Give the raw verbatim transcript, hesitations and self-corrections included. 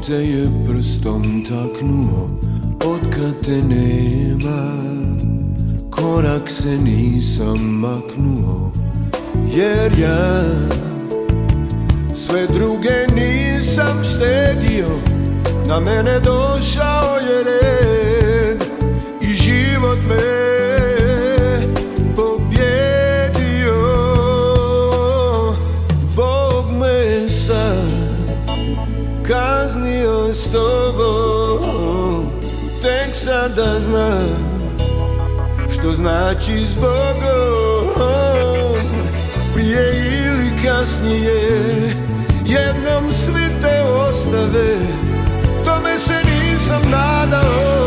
te je prstom taknuo, otkad te nema, korak se nisam maknuo, jer ja sve druge nisam štedio, na mene došao je red i život me pobjedio. Bog me sad kaznio s tobom, tek sada znam što znači s Bogom. Prije ili kasnije jednom svi te ostave, tome se nisam nadao.